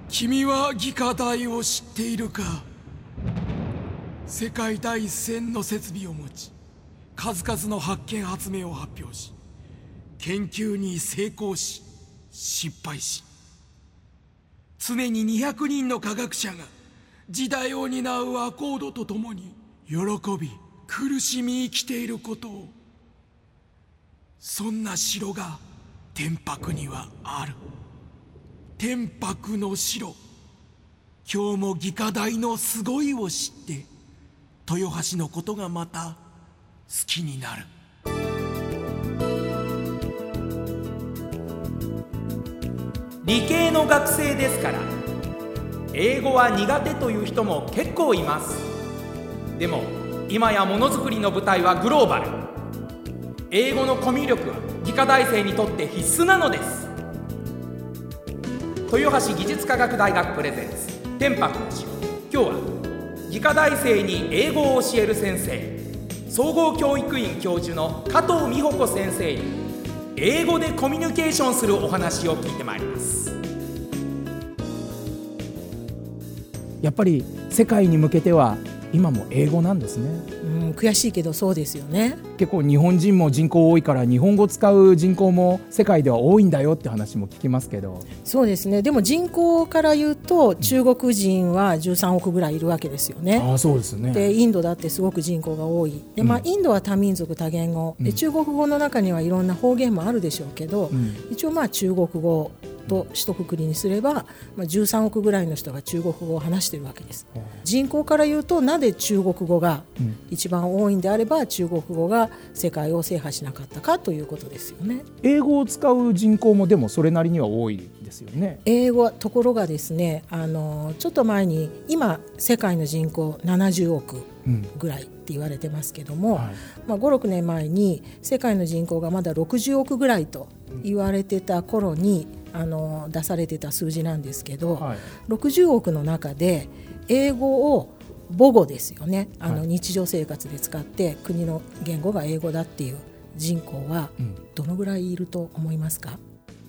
君は義科大を知っているか。世界第一線の設備を持ち、数々の発見発明を発表し、研究に成功し失敗し、常に200人の科学者が時代を担うアコードとともに喜び苦しみ生きていることを。そんな城が天白にはある。天白の城。今日も義科大のすごいを知って豊橋のことがまた好きになる。 理系の学生ですから英語は苦手という人も結構います。でも今やものづくりの舞台はグローバル。英語のコミュ力は義科大生にとって必須なのです。豊橋技術科学大学プレゼンツ天白の城。今日は義科大生に英語を教える先生、総合教育院教授の加藤美穂子先生に英語でコミュニケーションするお話を聞いてまいります。 やっぱり世界に向けては今も英語なんですね。 悔しいけどそうですよね。 結構日本人も人口多いから日本語を使う人口も世界では多いんだよって話も聞きますけど。 そうですね。でも人口から言うと中国人は13億ぐらいいるわけですよね。 そうですね。 でインドだってすごく人口が多いで、インドは多民族多言語で、中国語の中にはいろんな方言もあるでしょうけど、一応中国語と一括りにすれば、13億ぐらいの人が中国語を話しているわけです。人口から言うとなぜ中国語が一番多いんであれば、中国語が世界を制覇しなかったかということですよね。 英語を使う人口もでもそれなりには多いですよね。 英語はところがですね、ちょっと前に今世界の人口70億ぐらいって言われてますけども、5、6年前に世界の人口がまだ60億ぐらいと言われてた頃に出されてた数字なんですけど、60億の中で英語を母語ですよね、日常生活で使って国の言語が英語だっていう人口はどのぐらいいると思いますか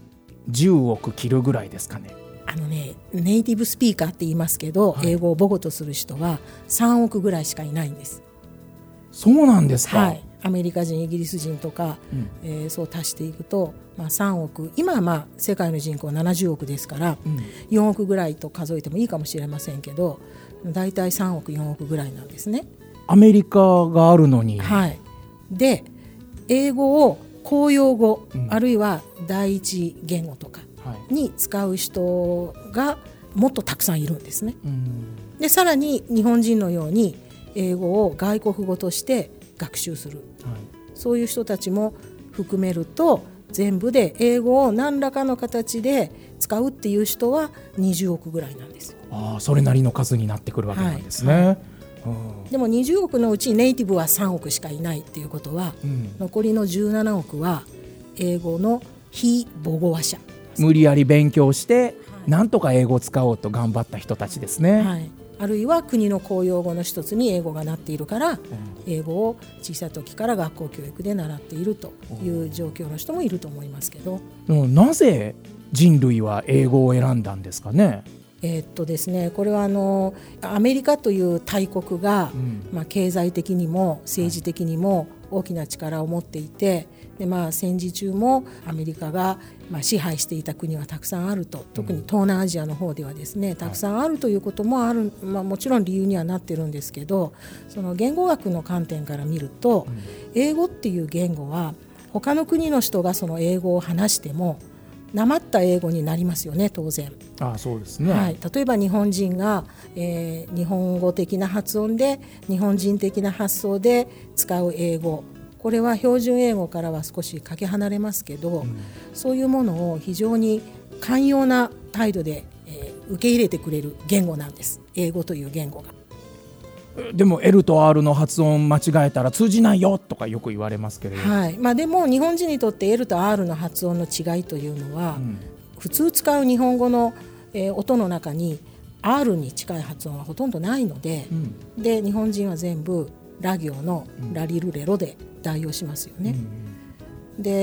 ？10億切るぐらいですかね。 ネイティブスピーカーって言いますけど、英語を母語とする人は3億ぐらいしかいないんです。 そうなんですか。 アメリカ人イギリス人とか、そう足していくと、3億、今は世界の人口は70億ですから、4億ぐらいと数えてもいいかもしれませんけど、だいたい3億4億ぐらいなんですね。 アメリカがあるのに。 で英語を公用語、あるいは第一言語とかに使う人がもっとたくさんいるんですね。でさらに日本人のように英語を外国語として学習する、そういう人たちも含めると全部で英語を何らかの形で使うっていう人は20億ぐらいなんですよ。 それなりの数になってくるわけなんですね。 でも20億のうちネイティブは3億しかいないっていうことは、残りの17億は英語の非母語話者、 無理やり勉強してなんとか英語を使おうと頑張った人たちですね。 あるいは国の公用語の一つに英語がなっているから、英語を小さい時から学校教育で習っているという状況の人もいると思いますけど、 なぜ人類は英語を選んだんですかね。 ですね、これはアメリカという大国が、経済的にも政治的にも大きな力を持っていて、で戦時中もアメリカが支配していた国はたくさんあると、特に東南アジアの方ではですねたくさんあるということもある、もちろん理由にはなってるんですけど、その言語学の観点から見ると、英語っていう言語は他の国の人がその英語を話してもなまった英語になりますよね、当然。 そうですね。 例えば日本人が、日本語的な発音で日本人的な発想で使う英語、これは標準英語からは少しかけ離れますけど、そういうものを非常に寛容な態度で、受け入れてくれる言語なんです、英語という言語が。 でも L と R の発音間違えたら通じないよとかよく言われますけれど、 でも日本人にとって L と R の発音の違いというのは、普通使う日本語の、音の中に R に近い発音はほとんどないので、で日本人は全部ラ行のラリルレロで代用しますよね。で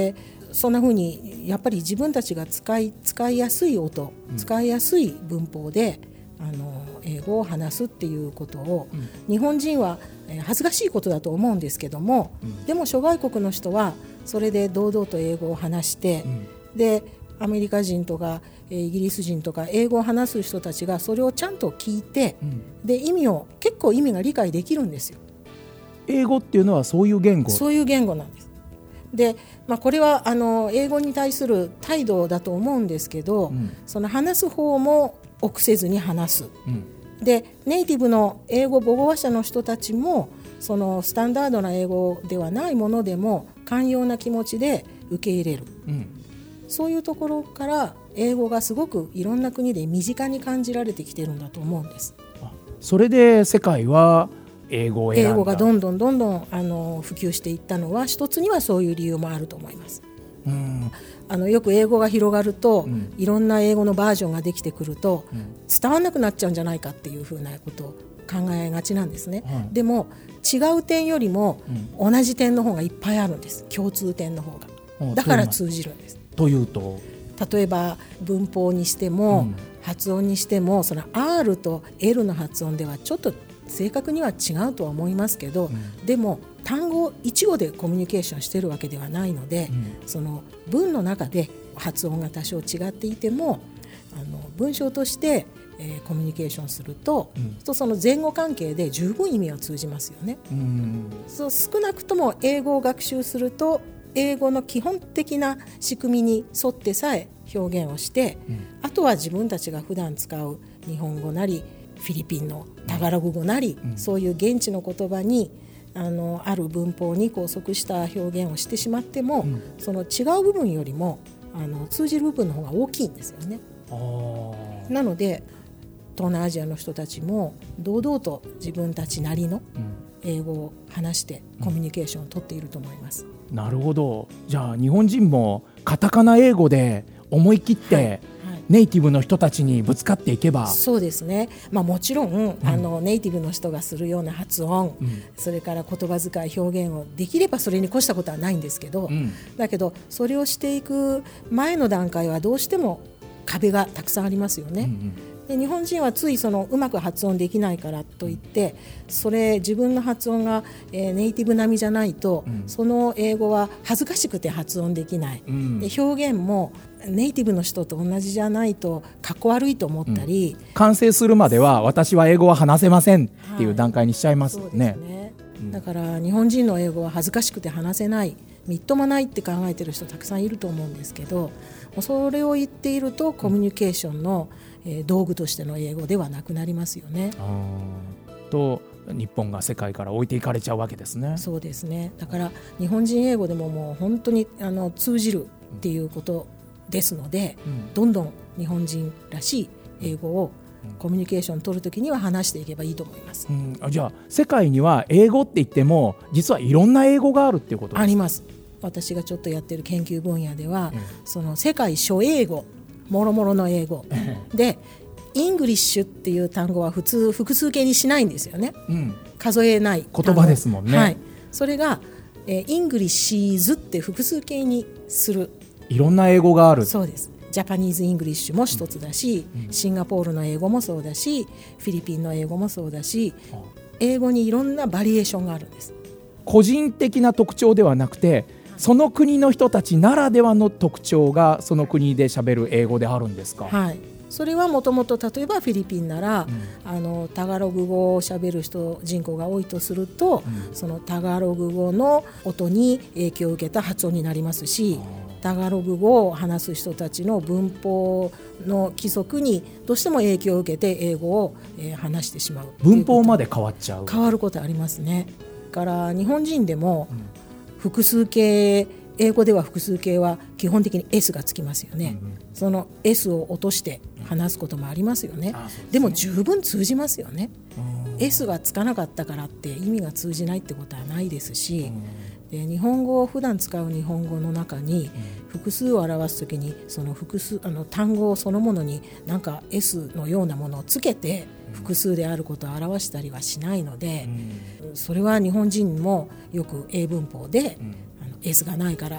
そんな風にやっぱり自分たちが使いやすい音、使いやすい文法で英語を話すっていうことを、日本人は恥ずかしいことだと思うんですけども、でも諸外国の人はそれで堂々と英語を話して、でアメリカ人とかイギリス人とか英語を話す人たちがそれをちゃんと聞いて、で結構意味が理解できるんですよ。 英語っていうのはそういう言語？そういう言語なんです。で、これは英語に対する態度だと思うんですけど、その話す方も臆せずに話す、でネイティブの英語母語話者の人たちもそのスタンダードな英語ではないものでも寛容な気持ちで受け入れる、そういうところから英語がすごくいろんな国で身近に感じられてきてるんだと思うんです。 それで世界は英語を選んだ。 英語がどんどん普及していったのは一つにはそういう理由もあると思います。よく英語が広がると、いろんな英語のバージョンができてくると、伝わらなくなっちゃうんじゃないかっていうふうなことを考えがちなんですね。でも違う点よりも同じ点の方がいっぱいあるんです。共通点の方が。だから通じるんです。 というと、 例えば文法にしても、発音にしても、その R と L の発音ではちょっと正確には違うとは思いますけど、でも単語一語でコミュニケーションしてるわけではないので、その文の中で発音が多少違っていても文章として、コミュニケーションすると、その前後関係で十分意味は通じますよね。そう少なくとも英語を学習すると英語の基本的な仕組みに沿ってさえ表現をして、あとは自分たちが普段使う日本語なりフィリピンのタガログ語なり、そういう現地の言葉にある文法に拘束した表現をしてしまっても、その違う部分よりも通じる部分の方が大きいんですよね。なので東南アジアの人たちも堂々と自分たちなりの英語を話してコミュニケーションを取っていると思います。 なるほど。じゃあ日本人もカタカナ英語で思い切って、ネイティブの人たちにぶつかっていけば。 そうですね、もちろん、ネイティブの人がするような発音、それから言葉遣い表現をできればそれに越したことはないんですけど、だけどそれをしていく前の段階はどうしても壁がたくさんありますよね。で日本人はついうまく発音できないからといって自分の発音が、ネイティブ並みじゃないと、その英語は恥ずかしくて発音できない、で表現もネイティブの人と同じじゃないとかっこ悪いと思ったり、 完成するまでは私は英語は話せませんっていう段階にしちゃいますね。 そうですね。だから日本人の英語は恥ずかしくて話せない、みっともないって考えてる人たくさんいると思うんですけど、それを言っているとコミュニケーションの道具としての英語ではなくなりますよね。 と日本が世界から置いていかれちゃうわけですね。 そうですね。だから日本人英語でももう本当に通じるっていうことですので、どんどん日本人らしい英語をコミュニケーションを取るときには話していけばいいと思います。 じゃあ世界には英語って言っても実はいろんな英語があるっていうことですか？ あります。私がちょっとやってる研究分野では、その世界諸英語、もろもろの英語でイングリッシュっていう単語は普通複数形にしないんですよね、数えない言葉ですもんね、 それがイングリッシーズって複数形にする。 いろんな英語がある。 そうです。ジャパニーズイングリッシュも一つだし、シンガポールの英語もそうだし、フィリピンの英語もそうだし、英語にいろんなバリエーションがあるんです。 個人的な特徴ではなくて、その国の人たちならではの特徴がその国で喋る英語であるんですか？それはもともと例えばフィリピンなら、タガログ語を喋る人口が多いとすると、そのタガログ語の音に影響を受けた発音になりますし、タガログ語を話す人たちの文法の規則にどうしても影響を受けて英語を話してしまう。文法まで変わっちゃう。 変わることありますね。だから日本人でも複数形、英語では複数形は基本的に S がつきますよね、その S を落として話すこともありますよね。でも十分通じますよね。S がつかなかったからって意味が通じないってことはないですし、で日本語を普段使う日本語の中に複数を表すときにその複数単語そのものになんか S のようなものをつけて複数であることを表したりはしないので、それは日本人もよく英文法でS がないから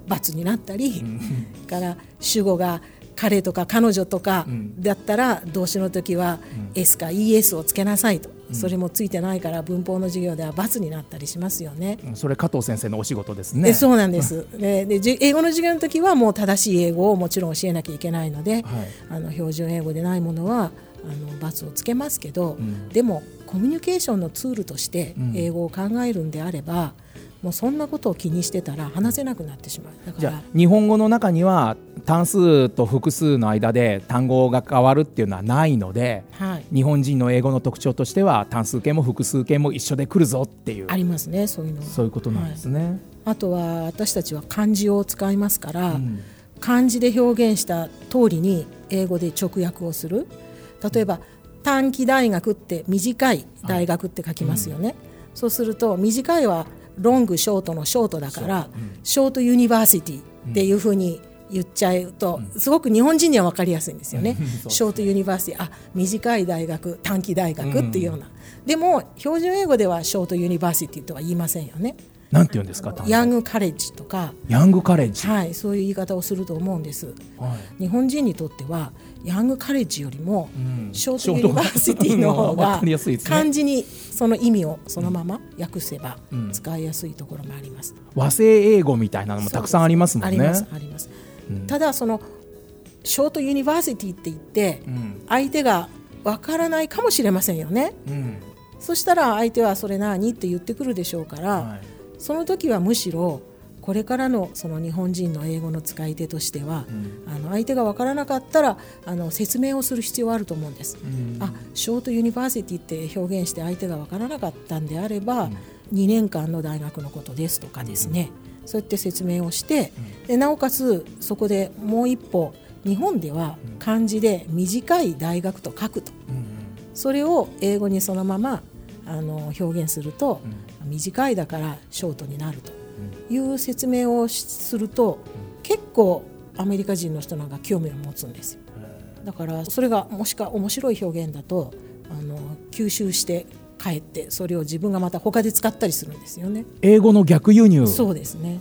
×になったり、から主語が彼とか彼女とかだったら動詞の時は S か ES をつけなさいと、それもついてないから文法の授業では×になったりしますよね。 それ加藤先生のお仕事ですね。 そうなんです。で英語の授業の時はもう正しい英語をもちろん教えなきゃいけないので、標準英語でないものは×をつけますけど、でもコミュニケーションのツールとして英語を考えるんであれば、もうそんなことを気にしてたら話せなくなってしまう。だからじゃあ日本語の中には単数と複数の間で単語が変わるっていうのはないので、日本人の英語の特徴としては単数形も複数形も一緒で来るぞっていうありますね。そういうの、 そういうことなんですね。 あとは私たちは漢字を使いますから、漢字で表現した通りに英語で直訳をする。例えば短期大学って短い大学って書きますよね。そうすると短いはロングショートのショートだから、ショートユニバーシティっていうふうに言っちゃうと、すごく日本人には分かりやすいんですよね。ショートユニバーシティ、短い大学、短期大学っていうような、でも標準英語ではショートユニバーシティとは言いませんよね。 なんて言うんですか？ ヤングカレッジとか、 ヤングカレッジ、 そういう言い方をすると思うんです。日本人にとってはヤングカレッジよりもショートユニバーシティの方が漢字にその意味をそのまま訳せば使いやすいところもあります。 和製英語みたいなのもたくさんありますもんね。 あります。ただそのショートユニバーシティって言って相手がわからないかもしれませんよね。そしたら相手はそれ何って言ってくるでしょうから、その時はむしろこれからのその日本人の英語の使い手としては、相手が分からなかったら説明をする必要はあると思うんです。ショートユニバーシティって表現して相手が分からなかったんであれば、2年間の大学のことですとかですね、そうやって説明をして、でなおかつそこでもう一歩、日本では漢字で短い大学と書くと、それを英語にそのまま表現すると、短いだからショートになるという説明をすると、結構アメリカ人の人なんか興味を持つんですよ。だからそれがもしか面白い表現だと吸収して帰って、それを自分がまた他で使ったりするんですよね。 英語の逆輸入。 そうですね。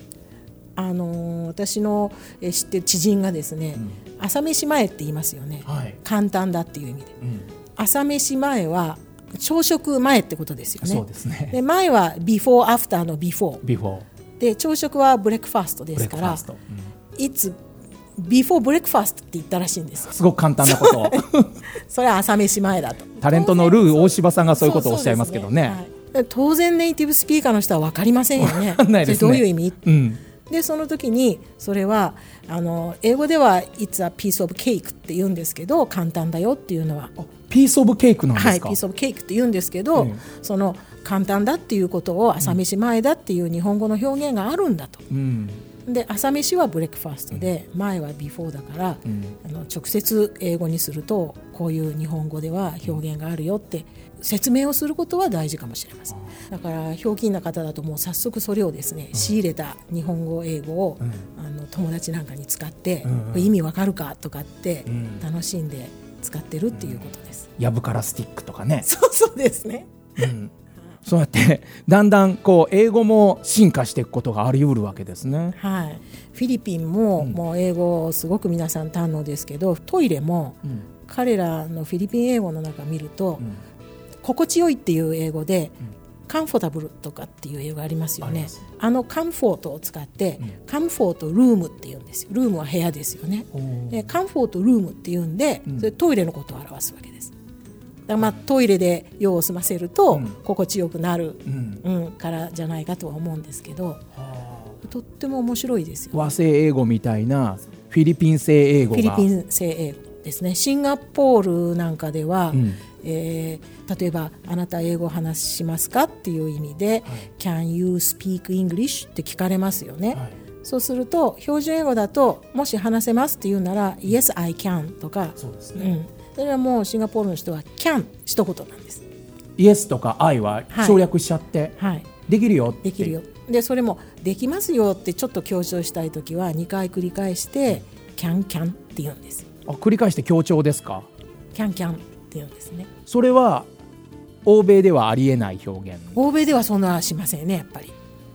私の知ってる知人がですね、朝飯前って言いますよね、簡単だっていう意味で、朝飯前は朝食前ってことですよね。 そうですね。 で前は before after の before で、朝食はブレックファーストですから、It's before breakfast って言ったらしいんですよ。 すごく簡単なことをそれは朝飯前だと。 タレントのルー大柴さんがそういうことをおっしゃいますけどね。 当然ネイティブスピーカーの人は分かりませんよね。 分かんないですね。 それどういう意味、でその時にそれは英語では It's a piece of cake って言うんですけど、簡単だよっていうのはピースオブケークなんですか？ ピースオブケークって言うんですけど、その簡単だっていうことを朝飯前だっていう日本語の表現があるんだと、で朝飯はブレックファーストで、前はビフォーだから、直接英語にするとこういう日本語では表現があるよって説明をすることは大事かもしれません。だからひょうきんな方だともう早速それをですね、仕入れた日本語英語を、友達なんかに使って、意味わかるかとかって楽しんで使ってるっていうことです。 ヤブカラスティックとかね。 そうですね、 そうやってだんだんこう英語も進化していくことがあり得るわけですね。 フィリピンも、もう英語すごく皆さん堪能ですけど、トイレも、彼らのフィリピン英語の中見ると、心地よいっていう英語で、カンフォタブルとかっていう英語がありますよね。カンフォートを使って、カンフォートルームっていうんですよ。ルームは部屋ですよね。でカンフォートルームっていうんで、それトイレのことを表すわけです。だからトイレで用を済ませると、心地よくなる、からじゃないかとは思うんですけど、とっても面白いですよ、ね。 和製英語みたいなフィリピン製英語が。 フィリピン製英語ですね。シンガポールなんかでは、例えばあなた英語を話しますかっていう意味で、Can you speak English って聞かれますよね。そうすると標準英語だと、もし話せますって言うなら Yes I can とか、 そうですね、 それはもうシンガポールの人は can 一言なんです。 Yes とか I は省略しちゃって、できるよって。 できるよ。でそれもできますよってちょっと強調したいときは2回繰り返して can って言うんです。 繰り返して強調ですか？ can って言うんですね。 それは欧米ではありえない表現。 欧米ではそんなしませんね、やっぱり。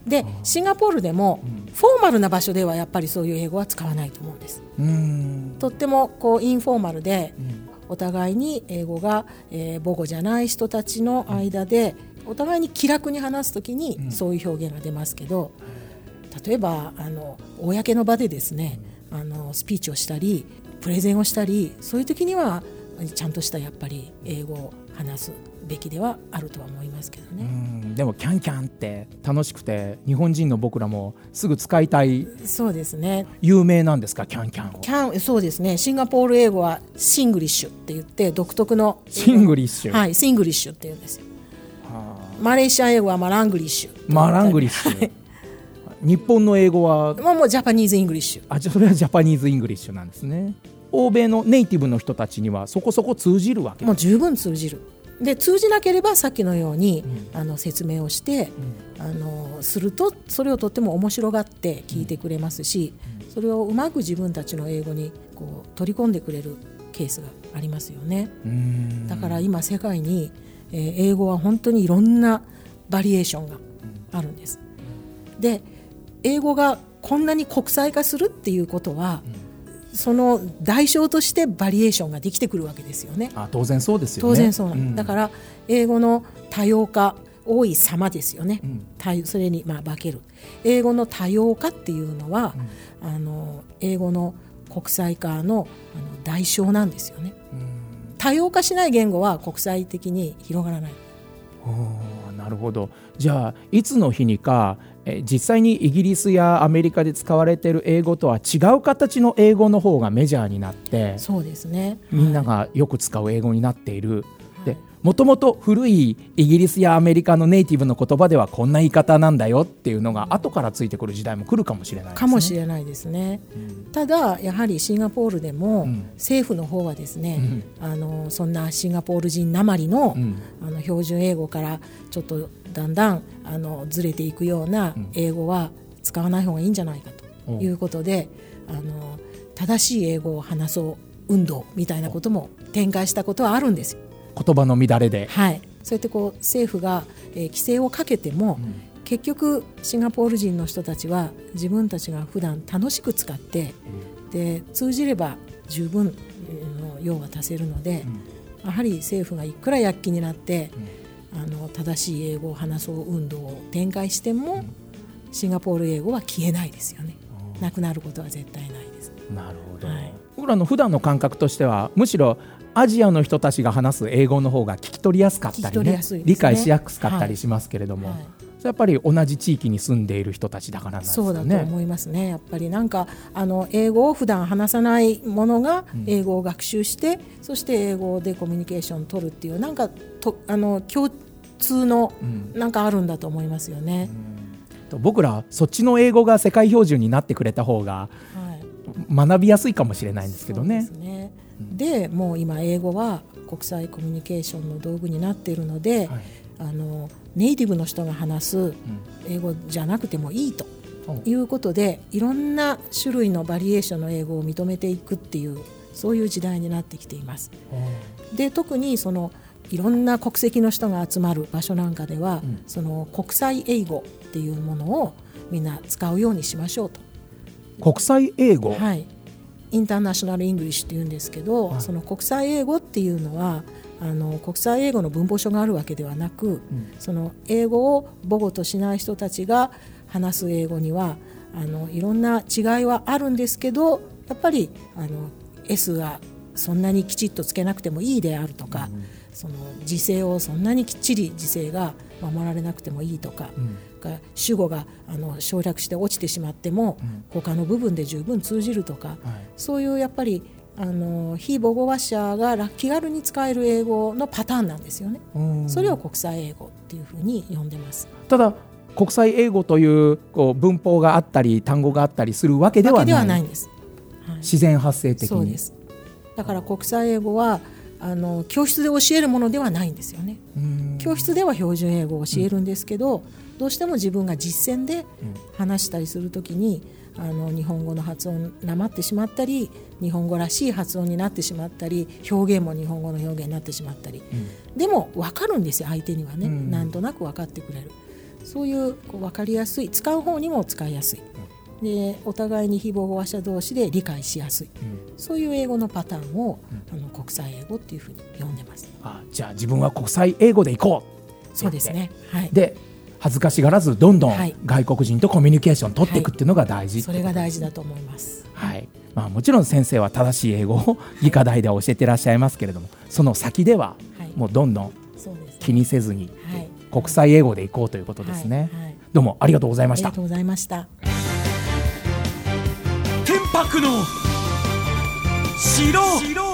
でシンガポールでもフォーマルな場所ではやっぱりそういう英語は使わないと思うんです。とってもこうインフォーマルで、お互いに英語が、母語じゃない人たちの間でお互いに気楽に話すときにそういう表現が出ますけど、例えば公の場でですね、スピーチをしたりプレゼンをしたり、そういう時にはちゃんとしたやっぱり英語を話すべきではあるとは思いますけどね。 でもキャンキャンって楽しくて日本人の僕らもすぐ使いたい。 そうですね。 有名なんですかキャンキャンを。 そうですね。シンガポール英語はシングリッシュって言って独特のシングリッシュ、 はい、シングリッシュって言うんですよ。マレーシア英語はマラングリッシュ。 マラングリッシュ、日本の英語はもうジャパニーズイングリッシュ。 それはジャパニーズイングリッシュなんですね。欧米のネイティブの人たちにはそこそこ通じるわけです。 もう十分通じる。で通じなければさっきのように、説明をして、するとそれをとっても面白がって聞いてくれますし、それをうまく自分たちの英語にこう取り込んでくれるケースがありますよね。だから今世界に、英語は本当にいろんなバリエーションがあるんです。で英語がこんなに国際化するっていうことは、その代償としてバリエーションができてくるわけですよね。 当然そうですよね。 当然そうなん、だから英語の多様化、多い様ですよね、それに化ける英語の多様化っていうのは、英語の国際化の代償なんですよね。多様化しない言語は国際的に広がらない。 なるほど。じゃあいつの日にか実際にイギリスやアメリカで使われている英語とは違う形の英語の方がメジャーになって、 そうですね、 みんながよく使う英語になっている。でもともと古いイギリスやアメリカのネイティブの言葉ではこんな言い方なんだよっていうのが後からついてくる時代も来るかもしれないですね。 かもしれないですね、ただやはりシンガポールでも、政府の方はですね、そんなシンガポール人なまりの、標準英語からちょっとだんだんずれていくような英語は使わない方がいいんじゃないかということで、正しい英語を話そう運動みたいなことも展開したことはあるんですよ。 言葉の乱れで、 はい、そうやってこう政府が、規制をかけても、結局シンガポール人の人たちは自分たちが普段楽しく使って、で通じれば十分の用は足せるので、やはり政府がいくら躍起になって、正しい英語を話そう運動を展開しても、シンガポール英語は消えないですよね。なくなることは絶対ないです。 なるほど、僕らの普段の感覚としてはむしろアジアの人たちが話す英語の方が聞き取りやすかったりね、理解しやすかったりしますけれども、やっぱり同じ地域に住んでいる人たちだからなんですかね。 そうだと思いますね。やっぱりなんか英語を普段話さないものが英語を学習して、そして英語でコミュニケーションを取るっていうなんか共通のなんかあるんだと思いますよね。 僕らそっちの英語が世界標準になってくれた方が学びやすいかもしれないんですけどね。 そうですね。でもう今英語は国際コミュニケーションの道具になっているので、ネイティブの人が話す英語じゃなくてもいいということで、いろんな種類のバリエーションの英語を認めていくっていう、そういう時代になってきています。で特にそのいろんな国籍の人が集まる場所なんかでは、その国際英語っていうものをみんな使うようにしましょうと。 国際英語、 はい、インターナショナルイングリッシュっていうんですけど、その国際英語っていうのは国際英語の文法書があるわけではなく、その英語を母語としない人たちが話す英語にはいろんな違いはあるんですけど、やっぱりS がそんなにきちっとつけなくてもいいであるとか、その時制をそんなにきっちり時制が守られなくてもいいとか、主語が省略して落ちてしまっても、他の部分で十分通じるとか、そういうやっぱり非母語話者が気軽に使える英語のパターンなんですよね。それを国際英語っていうふうに呼んでます。 ただ国際英語という文法があったり単語があったりするわけではないんです、自然発生的に。 そうです。だから国際英語は教室で教えるものではないんですよね。教室では標準英語を教えるんですけど、どうしても自分が実践で話したりするときに日本語の発音なまってしまったり、日本語らしい発音になってしまったり、表現も日本語の表現になってしまったり、でも分かるんですよ、相手にはね、なんとなく分かってくれる。 そういう分かりやすい、使う方にも使いやすいで、お互いに非母語話者同士で理解しやすい、そういう英語のパターンを、国際英語っていうふうに呼んでます。 じゃあ自分は国際英語でいこう。 そうですね、はい、 で恥ずかしがらずどんどん外国人とコミュニケーション取っていくっていうのが大事、 それが大事だと思います。 はい、もちろん先生は正しい英語を理科大で教えてらっしゃいますけれども、その先ではもうどんどん気にせずに国際英語でいこうということですね。どうもありがとうございました。 ありがとうございました。 天白の城。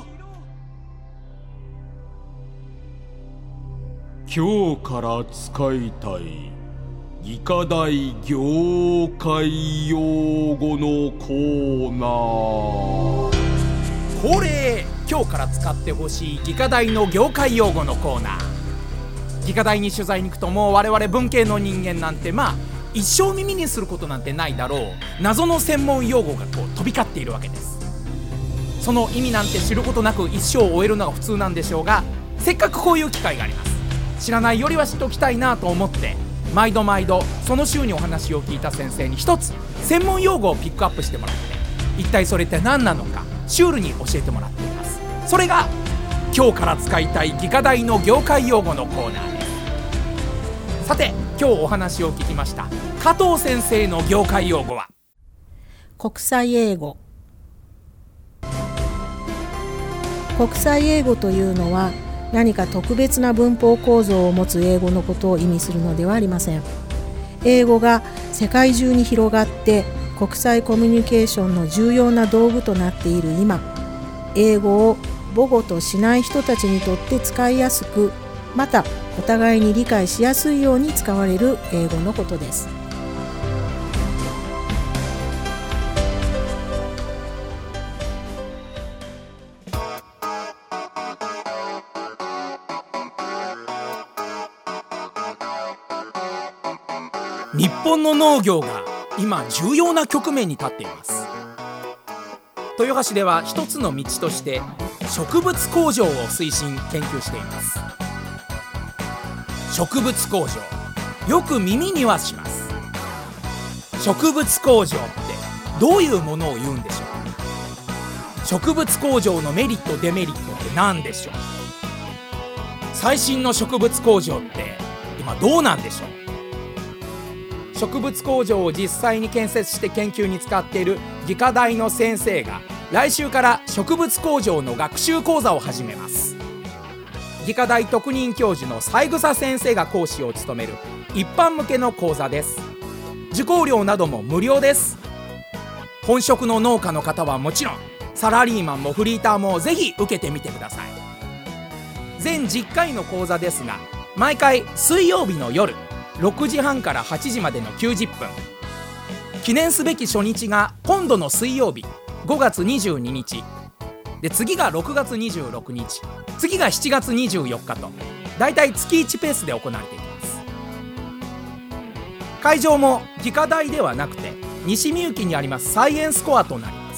今日から使いたい理科大業界用語のコーナー。 恒例、今日から使ってほしい理科大の業界用語のコーナー。理科大に取材に行くと、もう我々文系の人間なんて一生耳にすることなんてないだろう謎の専門用語が飛び交っているわけです。その意味なんて知ることなく一生を終えるのが普通なんでしょうが、せっかくこういう機会があります。知らないよりは知っておきたいなと思って、毎度その週にお話を聞いた先生に一つ専門用語をピックアップしてもらって、一体それって何なのかシュールに教えてもらっています。それが今日から使いたい理科大の業界用語のコーナーです。さて、今日お話を聞きました加藤先生の業界用語は国際英語。国際英語というのは何か特別な文法構造を持つ英語のことを意味するのではありません。英語が世界中に広がって国際コミュニケーションの重要な道具となっている今、英語を母語としない人たちにとって使いやすく、またお互いに理解しやすいように使われる英語のことです。 日本の農業が今重要な局面に立っています。豊橋では一つの道として植物工場を推進研究しています。植物工場、よく耳にはします。植物工場ってどういうものを言うんでしょう。植物工場のメリットデメリットって何でしょう。最新の植物工場って今どうなんでしょう。植物工場を実際に建設して研究に使っている理科大の先生が来週から植物工場の学習講座を始めます。理科大特任教授の三枝先生が講師を務める一般向けの講座です。受講料なども無料です。本職の農家の方はもちろん、サラリーマンもフリーターもぜひ受けてみてください。全10回の講座ですが、毎回水曜日の夜6時半から8時までの90分。記念すべき初日が今度の水曜日5月22日で、次が6月26日、次が7月24日と、だいたい月1ペースで行われていきます。会場も理科大ではなくて西みゆきにありますサイエンスコアとなります。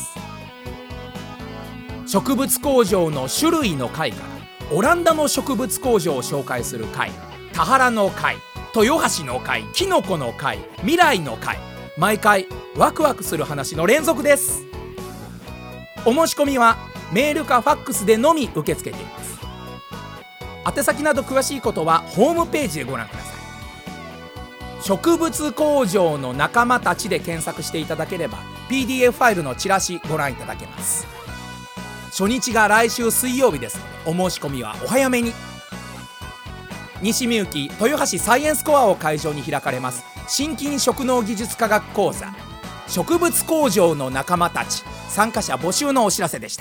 植物工場の種類の会からオランダの植物工場を紹介する会、田原の会、豊橋の会、キノコの会、未来の会、毎回ワクワクする話の連続です。お申し込みはメールかファックスでのみ受け付けています。宛先など詳しいことはホームページでご覧ください。植物工場の仲間たちで検索していただければ PDF ファイルのチラシご覧いただけます。初日が来週水曜日ですので、お申し込みはお早めに。西みゆき豊橋サイエンスコアを会場に開かれます新金食農技術科学講座、植物工場の仲間たち、参加者募集のお知らせでした。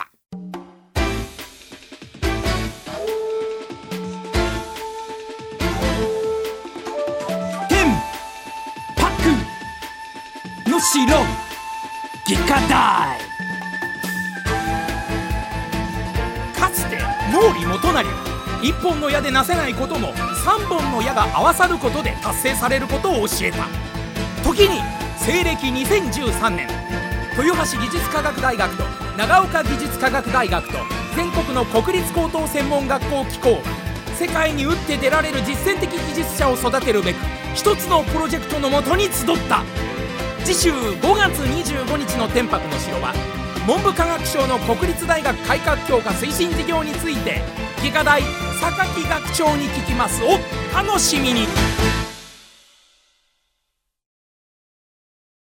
天白の城理科大。 かつて毛利元就は一本の矢でなせないことも三本の矢が合わさることで達成されることを教えた。時に西暦2013年、豊橋技術科学大学と長岡技術科学大学と全国の国立高等専門学校機構が世界に打って出られる実践的技術者を育てるべく一つのプロジェクトのもとに集った。次週5月25日の天白の城は文部科学省の国立大学改革強化推進事業について技科大榊学長に聞きます。お楽しみに。